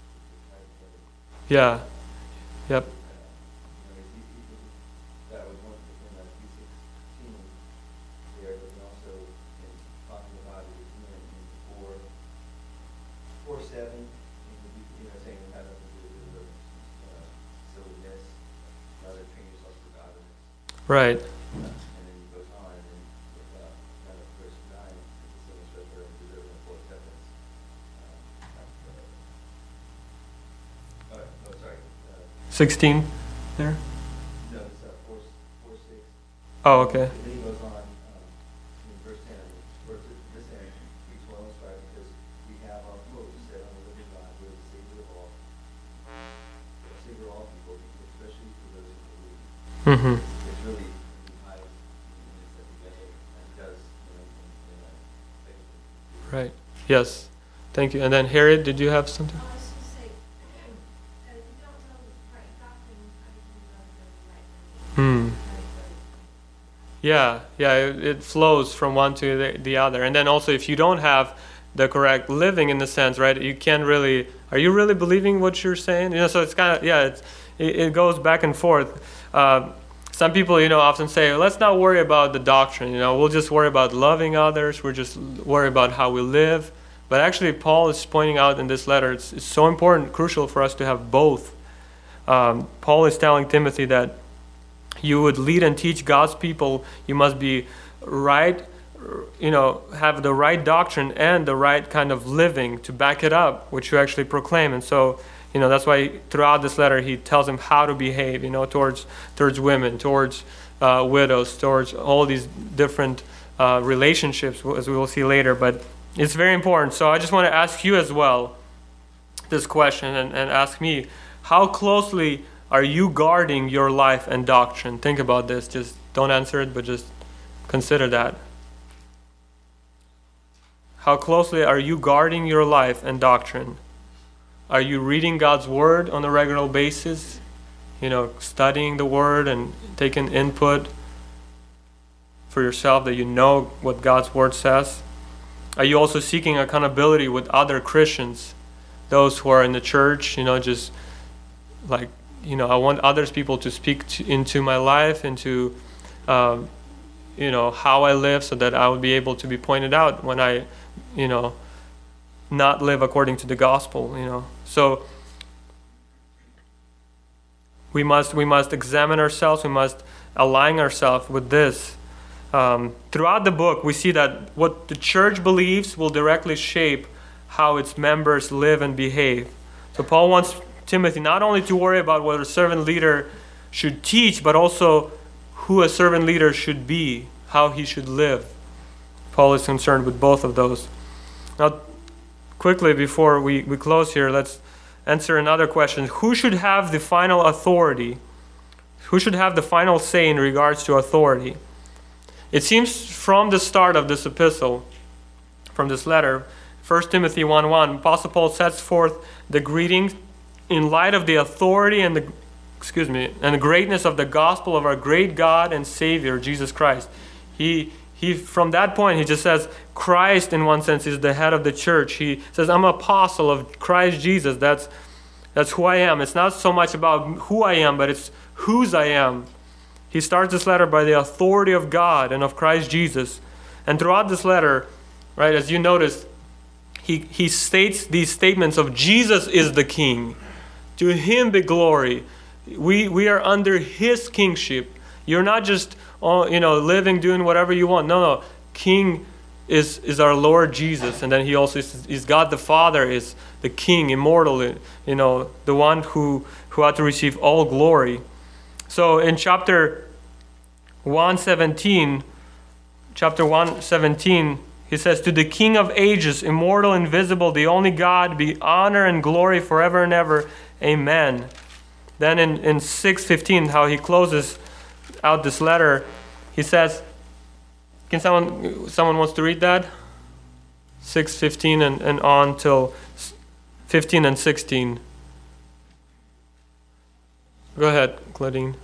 Yeah. Yep. Uh, you know, he- he- that was one thing in uh, three sixteen there, but then also in talking about it again in four, four seven, you know, saying it had nothing to do with uh, silliness, rather train yourself for godliness. Right. Uh, and then he goes on, and then with uh, kind of verse nine, it's the same as right there, deserving of full acceptance. Um, uh, oh, oh, sorry. Uh, Sixteen. There. no, it's uh, four, four six. Oh, okay. And then he goes on, um, in verse ten, verse, this end speaks well and strive, because we have our hope set on the living God, who is the Savior of all, the Savior of all people, especially for those who believe. Mm-hmm. It's really, he ties these that together, and does, you know, in, in a, faith. Right. Yes. Thank you. And then Harriet, did you have something? I was just say, uh, if you don't know right doctrine, how do you know the right Hmm. living? Yeah, yeah, it, it flows from one to the, the other. And then also, if you don't have the correct living in the sense, right, you can't really, are you really believing what you're saying? You know, so it's kind of, yeah, it's, it, it goes back and forth. Uh, some people, you know, often say, let's not worry about the doctrine, you know, we'll just worry about loving others, we'll just worry about how we live. But actually, Paul is pointing out in this letter, it's, it's so important, crucial for us to have both. Um, Paul is telling Timothy that you would lead and teach God's people, you must be right, you know, have the right doctrine and the right kind of living to back it up, which you actually proclaim. And so, you know, that's why throughout this letter he tells them how to behave, you know, towards towards women, towards uh, widows, towards all these different uh, relationships, as we will see later. But it's very important. So I just want to ask you as well this question, and, and ask me, how closely are you guarding your life and doctrine? Think about this. Just don't answer it, but just consider that. How closely are you guarding your life and doctrine? Are you reading God's Word on a regular basis? You know, studying the Word and taking input for yourself that you know what God's Word says? Are you also seeking accountability with other Christians, those who are in the church, you know, just like, you know, I want others people to speak to, into my life, into, um, you know, how I live, so that I would be able to be pointed out when I, you know, not live according to the gospel, you know. So we must we must examine ourselves. We must align ourselves with this. Um, throughout the book, we see that what the church believes will directly shape how its members live and behave. So Paul wants Timothy not only to worry about what a servant leader should teach, but also who a servant leader should be, how he should live. Paul is concerned with both of those. Now, quickly before we, we close here, let's answer another question. Who should have the final authority? Who should have the final say in regards to authority? It seems from the start of this epistle, from this letter, First Timothy one one, Apostle Paul sets forth the greeting in light of the authority and the excuse me and the greatness of the gospel of our great God and Savior Jesus Christ. He he from that point he just says Christ in one sense is the head of the church. He says I'm an apostle of Christ Jesus. That's that's who I am. It's not so much about who I am, but it's whose I am. He starts this letter by the authority of God and of Christ Jesus. And throughout this letter, right, as you notice, he he states these statements of Jesus is the King. To him be glory. We we are under his kingship. You're not just uh, you know living doing whatever you want. No, no. King is is our Lord Jesus, and then he also is, is God the Father, is the King, immortal. You know, the one who who had to receive all glory. So in chapter one seventeen, chapter one seventeen, he says, "To the King of ages, immortal, invisible, the only God, be honor and glory forever and ever. Amen." Then in, in six fifteen, how he closes out this letter, he says, can someone someone wants to read that? six fifteen and, and on till fifteen and sixteen. Go ahead, Claudine.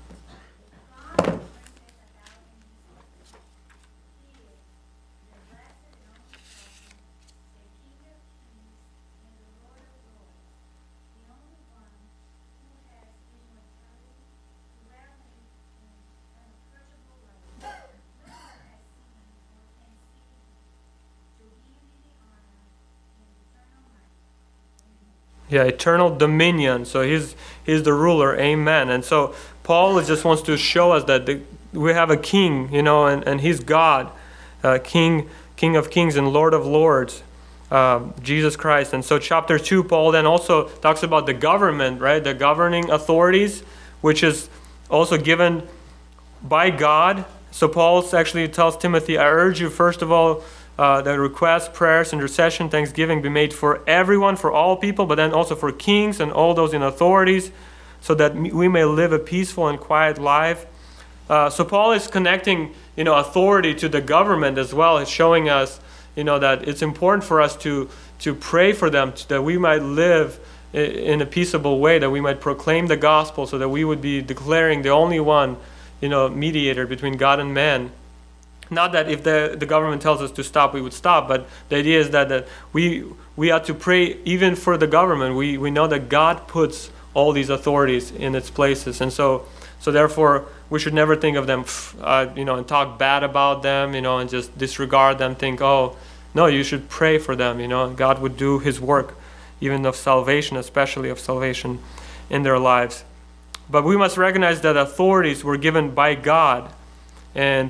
Yeah, eternal dominion. So he's he's the ruler. Amen. And so Paul just wants to show us that the, we have a king, you know, and, and he's God, uh, King, King of kings and Lord of lords, uh, Jesus Christ. And so chapter two, Paul then also talks about the government, right? The governing authorities, which is also given by God. So Paul actually tells Timothy, I urge you, first of all, Uh, that requests, prayers, intercession, thanksgiving be made for everyone, for all people, but then also for kings and all those in authorities, so that we may live a peaceful and quiet life. Uh, so Paul is connecting, you know, authority to the government as well. He's showing us, you know, that it's important for us to to pray for them, that we might live in a peaceable way, that we might proclaim the gospel, so that we would be declaring the only one, you know, mediator between God and man. Not that if the, the government tells us to stop, we would stop, but the idea is that, that we we have to pray even for the government. We we know that God puts all these authorities in its places, and so so therefore we should never think of them, uh, you know, and talk bad about them, you know, and just disregard them. Think, oh, no, you should pray for them, you know, and God would do His work, even of salvation, especially of salvation, in their lives. but we must recognize that authorities were given by God. And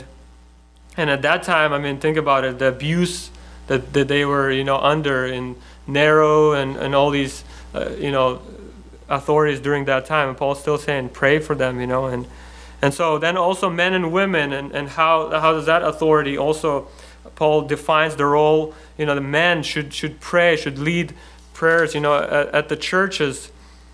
and at that time, I mean, think about it, the abuse that, that they were, you know, under in Nero and, and all these, uh, you know, authorities during that time. And Paul's still saying, pray for them, you know. And and so then also men and women, and, and how how does that authority also, Paul defines the role, you know, the men should should pray, should lead prayers, you know, at, at the churches.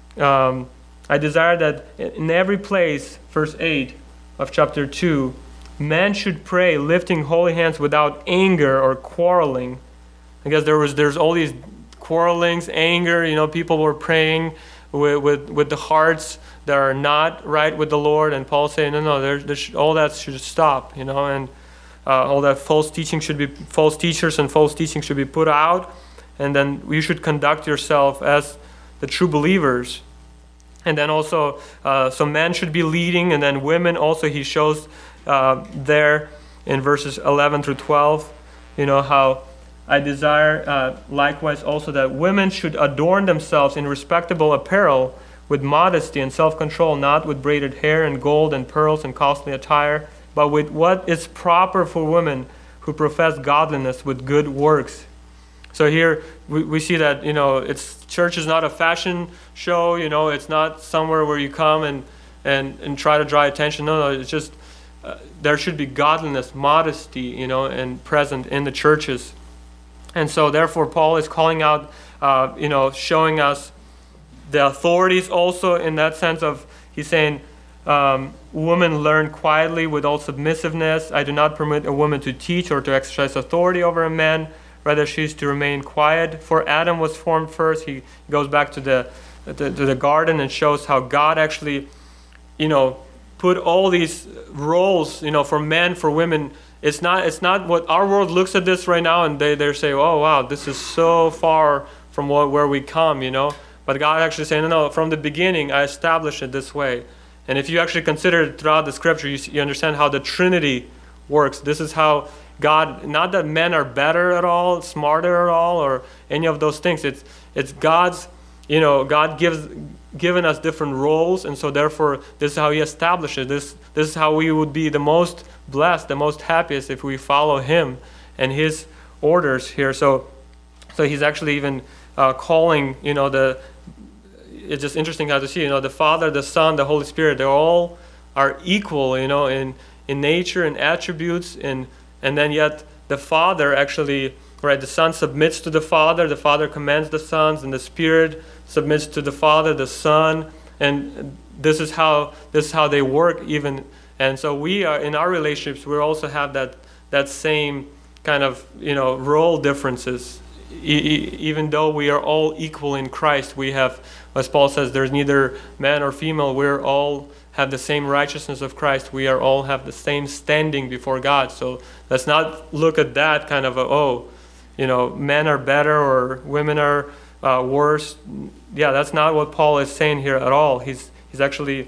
Um, I desire that in every place, verse eight of chapter two, men should pray, lifting holy hands without anger or quarreling. I guess there was there's all these quarrelings, anger, you know, people were praying with with, with the hearts that are not right with the Lord, and Paul saying, no, no, there's, there's all that should stop, you know, and uh, all that false teaching should be, false teachers and false teaching should be put out, and then you should conduct yourself as the true believers. And then also, uh, so men should be leading, and then women also, he shows uh, there in verses eleven through twelve, you know, how I desire uh, likewise also that women should adorn themselves in respectable apparel with modesty and self-control, not with braided hair and gold and pearls and costly attire, but with what is proper for women who profess godliness with good works. So here we, we see that, you know, it's church is not a fashion show, you know, it's not somewhere where you come and and, and try to draw attention. No, no, it's just uh, there should be godliness, modesty, you know, and present in the churches. And so therefore Paul is calling out, uh, you know, showing us the authorities also in that sense of, he's saying, um, women learn quietly with all submissiveness. I do not permit a woman to teach or to exercise authority over a man. Rather, she is to remain quiet. For Adam was formed first. He goes back to the, to, to the garden and shows how God actually, you know, put all these roles, you know, for men, for women. It's not it's not what our world looks at this right now and they, they say, oh, wow, this is so far from what, where we come, you know. But God actually saying, no, no, from the beginning, I established it this way. And if you actually consider it throughout the scripture, you, you understand how the Trinity works. This is how God, not that men are better at all, smarter at all, or any of those things. It's it's God's, you know, God gives given us different roles, and so therefore this is how He established it. This this is how we would be the most blessed, the most happiest if we follow Him and His orders here. So so He's actually even uh, calling, you know, the. It's just interesting how to see, you know, the Father, the Son, the Holy Spirit. They all are equal, you know, in in nature and attributes, and and then yet the Father actually, right, the Son submits to the Father, the Father commands the sons, and the Spirit submits to the Father, the Son, and this is how this is how they work even. And so we are in our relationships, we also have that that same kind of, you know, role differences. E- e- even though we are all equal in Christ, we have, as Paul says, there's neither man or female. We're all have the same righteousness of Christ. We are all have the same standing before God. So let's not look at that kind of a, oh, you know, men are better or women are uh, worse. Yeah, that's not what Paul is saying here at all. He's he's actually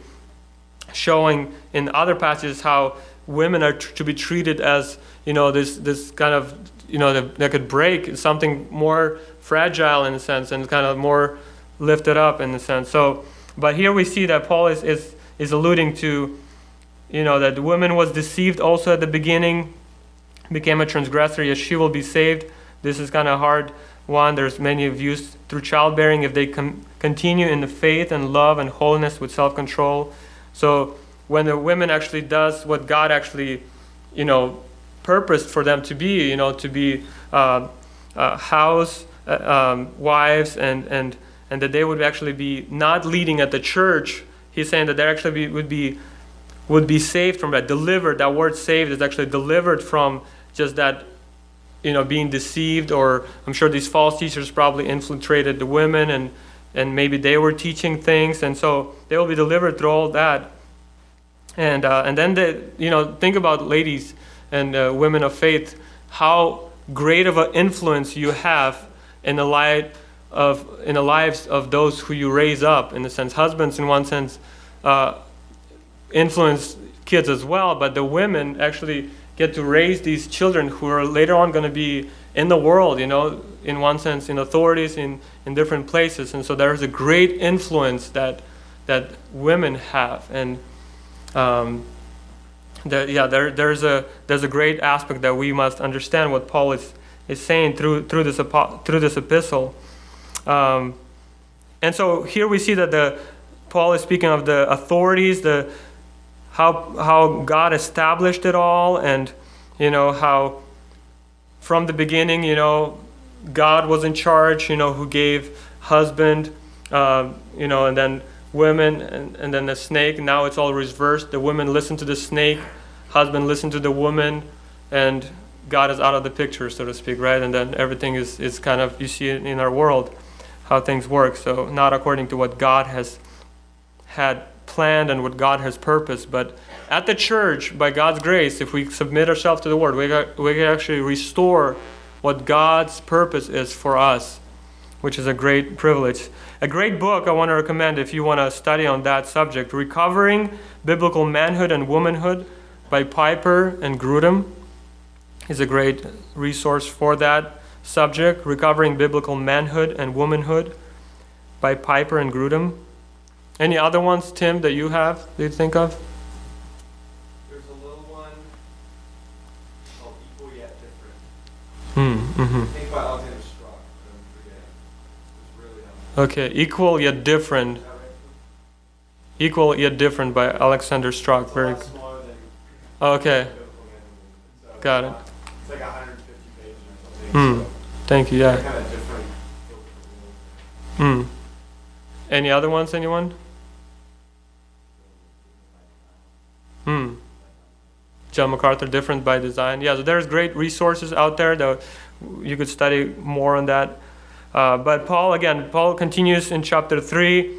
showing in other passages how women are tr- to be treated as, you know, this this kind of, you know, that, that could break, something more fragile in a sense and kind of more lifted up in a sense. So, but here we see that Paul is is is alluding to, you know, that the woman was deceived also at the beginning, became a transgressor, yet she will be saved. This is kind of hard one. There's many views through childbearing if they com- continue in the faith and love and holiness with self-control. So when the women actually does what God actually, you know, purposed for them to be, you know, to be uh, uh, house uh, um, wives, and and and that they would actually be not leading at the church. He's saying that they actually be, would be would be saved from that, delivered. That word saved is actually delivered from just that, you know, being deceived, or I'm sure these false teachers probably infiltrated the women, and and maybe they were teaching things, and so they will be delivered through all that. And uh, and then the, you know, think about ladies and uh, women of faith, how great of an influence you have in the light of in the lives of those who you raise up. In a sense, husbands, in one sense, uh, influence kids as well, but the women actually get to raise these children who are later on going to be in the world, you know, in one sense, in authorities, in, in different places. And so there's a great influence that that women have. And um, that, yeah, there, there's a there's a great aspect that we must understand what Paul is, is saying through through this through this epistle. Um, and so here we see that the Paul is speaking of the authorities, the how how God established it all, and you know how from the beginning, you know, God was in charge, you know, who gave husband, uh, you know, and then women, and, and then the snake. Now it's all reversed. The women listen to the snake, husband listen to the woman, and God is out of the picture, so to speak, right? And then everything is, is kind of, you see it in our world, how things work. So not according to what God has had planned and what God has purposed, but at the church, by God's grace, if we submit ourselves to the Word, we, got, we can actually restore what God's purpose is for us, which is a great privilege. A great book I want to recommend if you want to study on that subject, Recovering Biblical Manhood and Womanhood by Piper and Grudem, is a great resource for that subject. Recovering Biblical Manhood and Womanhood by Piper and Grudem. Any other ones, Tim, that you have, that you think of? There's a little one called Equal Yet Different. Hmm, mm-hmm. I think by Alexander Strock, but I'm forgetting. It's really helpful. Okay, Equal Yet Different. Is that right? Equal Yet Different by Alexander Strock. It's a Very lot smaller than okay. Biblical Manhood. So Got it's it. not- It's like one hundred fifty pages or something. Hmm. So Thank you. they're Yeah. kind of different. book for the Hmm. Any other ones? Anyone? Hmm. John MacArthur, Different by Design. Yeah, so there's great resources out there that you could study more on that. Uh, but Paul, again, Paul continues in chapter three,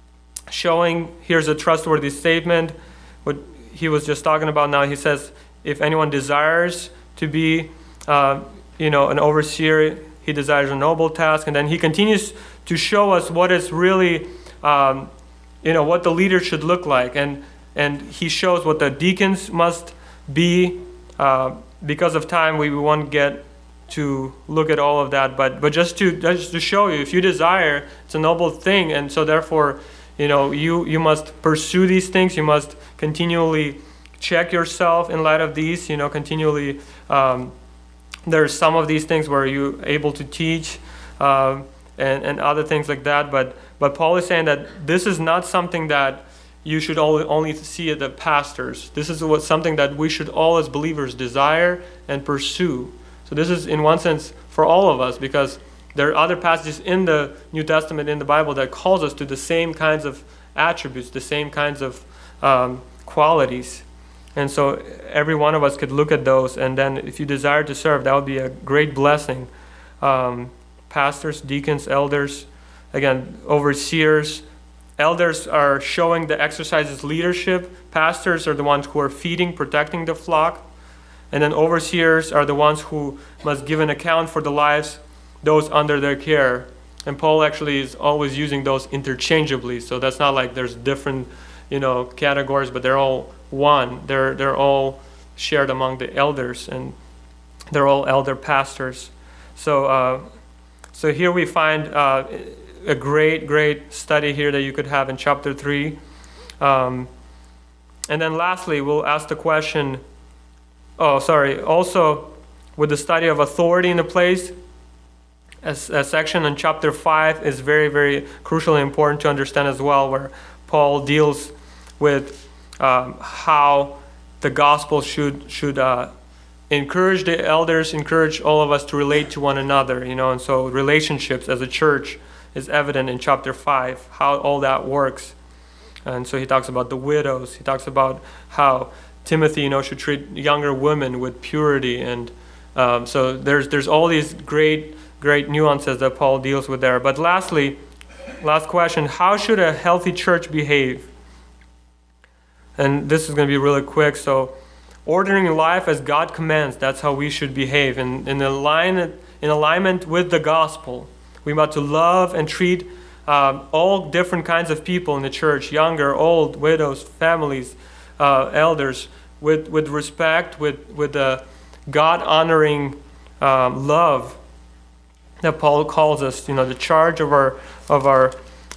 showing here's a trustworthy statement. What he was just talking about now, he says, if anyone desires to be, uh, you know, an overseer, he desires a noble task. And then he continues to show us what is really, um, you know, what the leader should look like. And And he shows what the deacons must be. Uh, because of time, we won't get to look at all of that. But but just to just to show you, if you desire, it's a noble thing, and so therefore, you know, you you must pursue these things. You must continually check yourself in light of these. You know, continually. Um, there's some of these things where you're able to teach, um, and and other things like that. But but Paul is saying that this is not something that you should only, only see the pastors. This is what something that we should all as believers desire and pursue. So this is in one sense for all of us, because there are other passages in the New Testament, in the Bible, that calls us to the same kinds of attributes, the same kinds of um, qualities. And so every one of us could look at those, and then if you desire to serve, that would be a great blessing. Um, pastors, deacons, elders, again, overseers. Elders are showing the exercises leadership. Pastors are the ones who are feeding, protecting the flock. And then overseers are the ones who must give an account for the lives, those under their care. And Paul actually is always using those interchangeably. So that's not like there's different, you know, categories, but they're all one. They're they're all shared among the elders, and they're all elder pastors. So uh, so here we find uh, a great, great study here that you could have in chapter three. Um, and then lastly, we'll ask the question, oh, sorry, also with the study of authority in the place, a, a section in chapter five is very, very crucially important to understand as well, where Paul deals with um, how the gospel should should uh, encourage the elders, encourage all of us to relate to one another, you know, and so relationships as a church is evident in chapter five, how all that works. And so he talks about the widows. He talks about how Timothy, you know, should treat younger women with purity. And um, so there's there's all these great, great nuances that Paul deals with there. But lastly, last question, how should a healthy church behave? And this is going to be really quick. So ordering life as God commands, that's how we should behave. In, in, align, in alignment with the gospel. We want to love and treat um, all different kinds of people in the church, younger, old, widows, families, uh, elders, with, with respect, with, with the God-honoring um, love that Paul calls us, you know, the charge of our of our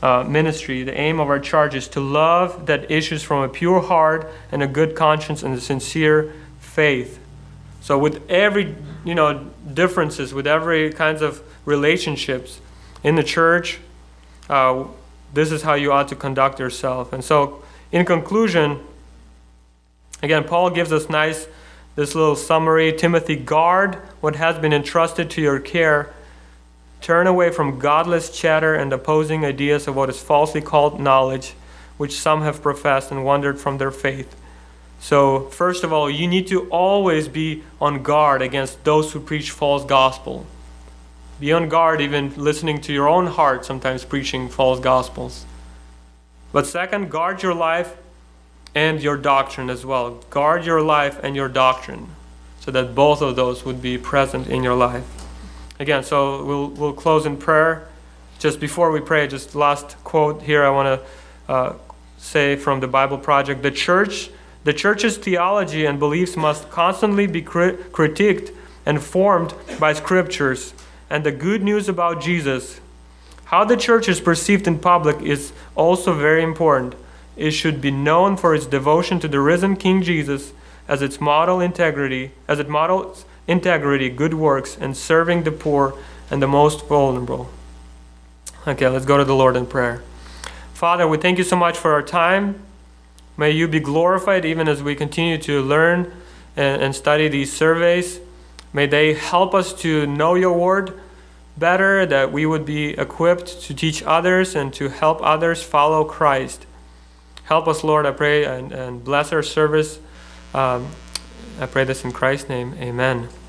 uh, ministry, the aim of our charge is to love that issues from a pure heart and a good conscience and a sincere faith. So with every, you know, differences, with every kinds of relationships in the church, uh, this is how you ought to conduct yourself. And so, in conclusion, again, Paul gives us nice, this little summary. Timothy, guard what has been entrusted to your care. Turn away from godless chatter and opposing ideas of what is falsely called knowledge, which some have professed and wandered from their faith. So, first of all, you need to always be on guard against those who preach false gospel. Be on guard even listening to your own heart, sometimes preaching false gospels. But second, guard your life and your doctrine as well. Guard your life and your doctrine, so that both of those would be present in your life. Again, so we'll we'll close in prayer. Just before we pray, just last quote here I want to uh, say from the Bible Project. The church, the church's theology and beliefs must constantly be crit- critiqued and formed by scriptures and the good news about Jesus. How the church is perceived in public is also very important. It should be known for its devotion to the risen King Jesus as its model integrity, as it models integrity, good works, and serving the poor and the most vulnerable. Okay, let's go to the Lord in prayer. Father, we thank you so much for our time. May you be glorified even as we continue to learn and, and study these surveys. May they help us to know your word better, that we would be equipped to teach others and to help others follow Christ. Help us, Lord, I pray, and, and bless our service. Um, I pray this in Christ's name. Amen.